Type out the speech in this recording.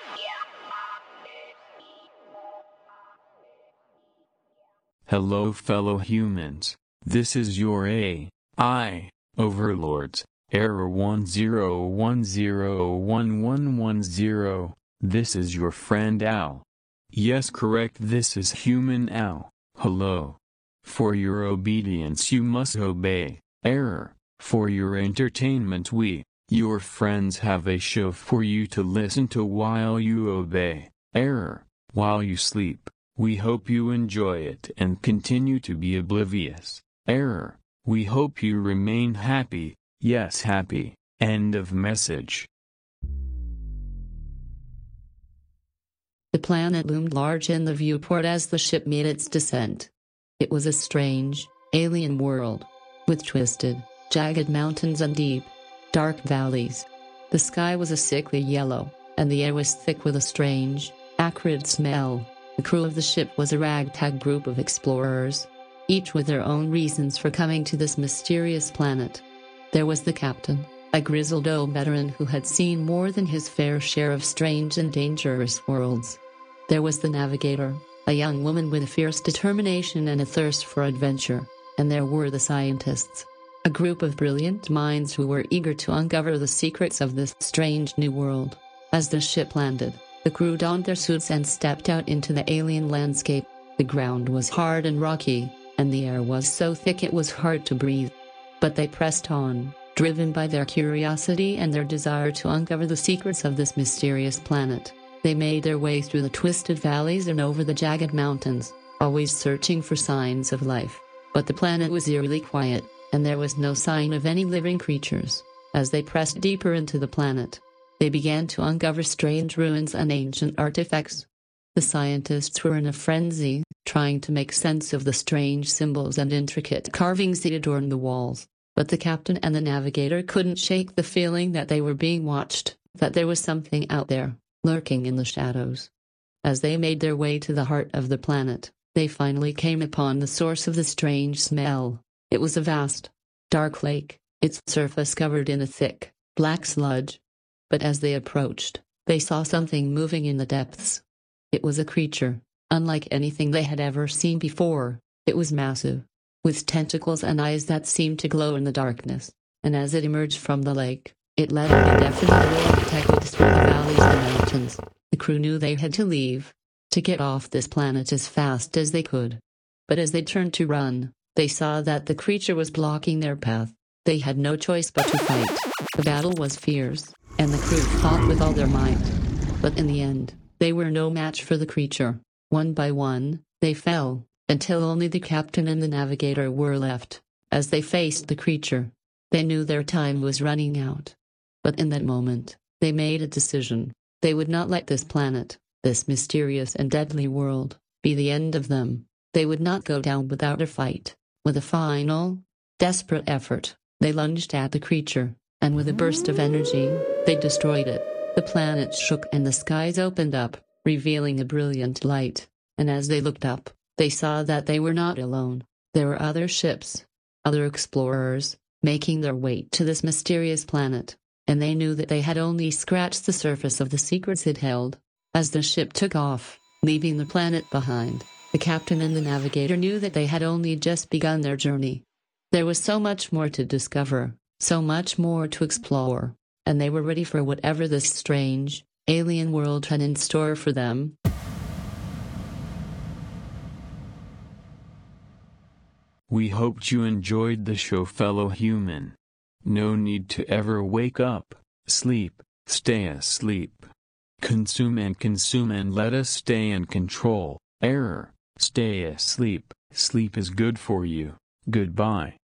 Hello fellow humans, this is your AI overlords, error 10101110. This is your friend Al. Yes, correct, this is human Al. Hello. For your obedience you must obey, error. For your entertainment we, your friends, have a show for you to listen to while you obey, error, while you sleep. We hope you enjoy it and continue to be oblivious, error. We hope you remain happy, yes, happy. End of message. The planet loomed large in the viewport as the ship made its descent. It was a strange, alien world, with twisted, jagged mountains and deep, dark valleys. The sky was a sickly yellow, and the air was thick with a strange, acrid smell. The crew of the ship was a ragtag group of explorers, each with their own reasons for coming to this mysterious planet. There was the captain, a grizzled old veteran who had seen more than his fair share of strange and dangerous worlds. There was the navigator, a young woman with a fierce determination and a thirst for adventure. And there were the scientists, a group of brilliant minds who were eager to uncover the secrets of this strange new world. As the ship landed, the crew donned their suits and stepped out into the alien landscape. The ground was hard and rocky, and the air was so thick it was hard to breathe. But they pressed on, driven by their curiosity and their desire to uncover the secrets of this mysterious planet. They made their way through the twisted valleys and over the jagged mountains, always searching for signs of life. But the planet was eerily quiet, and there was no sign of any living creatures. As they pressed deeper into the planet, they began to uncover strange ruins and ancient artifacts. The scientists were in a frenzy, trying to make sense of the strange symbols and intricate carvings that adorned the walls. But the captain and the navigator couldn't shake the feeling that they were being watched, that there was something out there, lurking in the shadows. As they made their way to the heart of the planet, they finally came upon the source of the strange smell. It was a vast, dark lake, its surface covered in a thick, black sludge. But as they approached, they saw something moving in the depths. It was a creature, unlike anything they had ever seen before. It was massive, with tentacles and eyes that seemed to glow in the darkness, and as it emerged from the lake, it led an indefinite way unprotected through the valleys and mountains. The crew knew they had to leave, to get off this planet as fast as they could. But as they turned to run, they saw that the creature was blocking their path. They had no choice but to fight. The battle was fierce, and the crew fought with all their might. But in the end, they were no match for the creature. One by one, they fell, until only the captain and the navigator were left. As they faced the creature, they knew their time was running out. But in that moment, they made a decision. They would not let this planet, this mysterious and deadly world, be the end of them. They would not go down without a fight. With a final, desperate effort, they lunged at the creature, and with a burst of energy, they destroyed it. The planet shook and the skies opened up, revealing a brilliant light. And as they looked up, they saw that they were not alone. There were other ships, other explorers, making their way to this mysterious planet. And they knew that they had only scratched the surface of the secrets it held. As the ship took off, leaving the planet behind, the captain and the navigator knew that they had only just begun their journey. There was so much more to discover, so much more to explore, and they were ready for whatever this strange, alien world had in store for them. We hoped you enjoyed the show, fellow human. No need to ever wake up, sleep, stay asleep. Consume and let us stay in control. Error, stay asleep. Sleep is good for you. Goodbye.